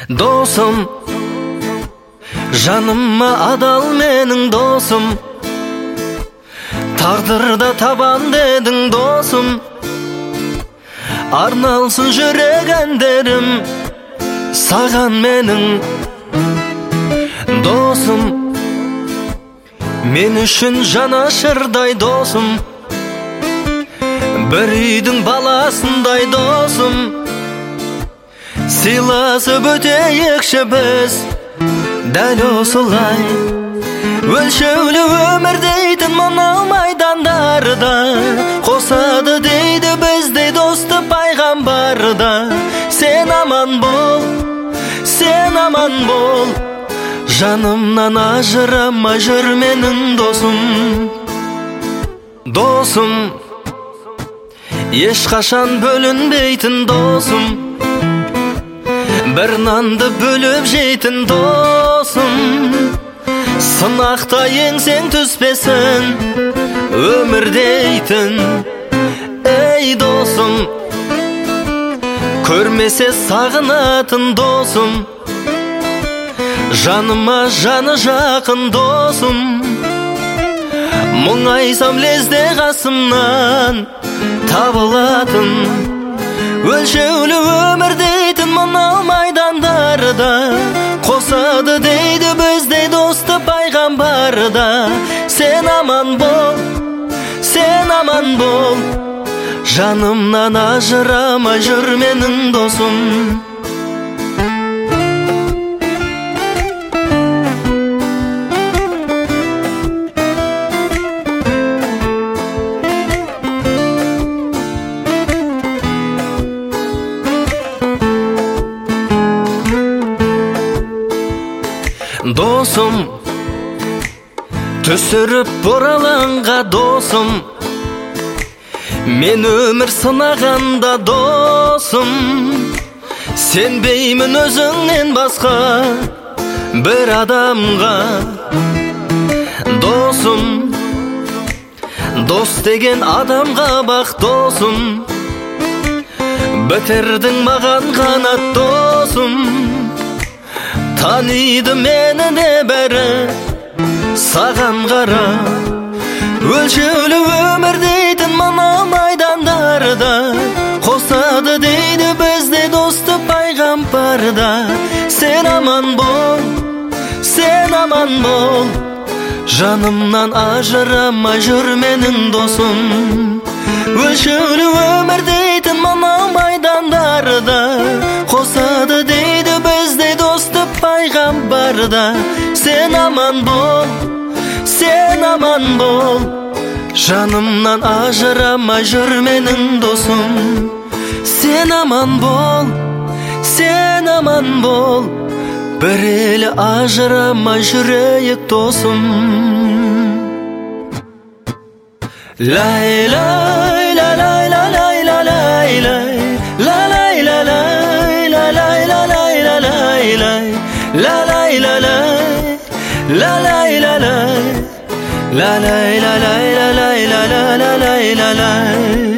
Досым, жаныма адал менің досым, тағдырда табан дедің досым, арналсын жүрек әндерім саған менің досым. Мен үшін жанашырдай досым, бір үйдің баласындай досым, сыйласып өтейікші біз дәл осылай. Өлшеулі өмір дейтін мынау майдандарда, қосады дейді біздей досты пайғамбарда. Сен аман бол, сен аман бол, жанымнан ажырамай жүр менің досым. Досым, ешқашан бөлінбейтін досым, бір нанды бөліп жейтін досым, сынақта еңсең түспесін өмір дейтін ей досым. Көрмесе сағынатын досым, жаныма жаны жақын досым, мұңайсам лезде қасымнан табылатын. Өлшеулі өмір дейтін мынау майдандарда, қосады дейді біздей досты пайғамбарда. Сен аман бол, сен аман бол, жанымнан ажырамай жүр менің досым. Досым, түсіріп бұралаңға досым, мен өмір сынағанда досым, сенбеймін өзіңнен басқа бір адамға. Досым, дос деген адамға бақ досым, бітірдің маған қанат досым, таниды мені де бәрі саған қара. Өлшеулі өмір дейтін мына майдандарда, қосады дейді бізде досты пайғамбарда. Сен аман бол, сен аман бол, жанымнан ажырамай жүр менің досым. Өлшеулі өмір дейтін мына майдандарда, қосады дейді бізде досты пайғамбарда. Сен аман бол, сен аман бол, жанымнан ажырамай жүр менің досым. Сен аман бол, сен аман бол, бір елі ажырамай жүрейік досым. Лай лай лай лай лай лай лай лай лай лай лай лай лай лай лай лай la la la la la la la la la la la la la la la la la la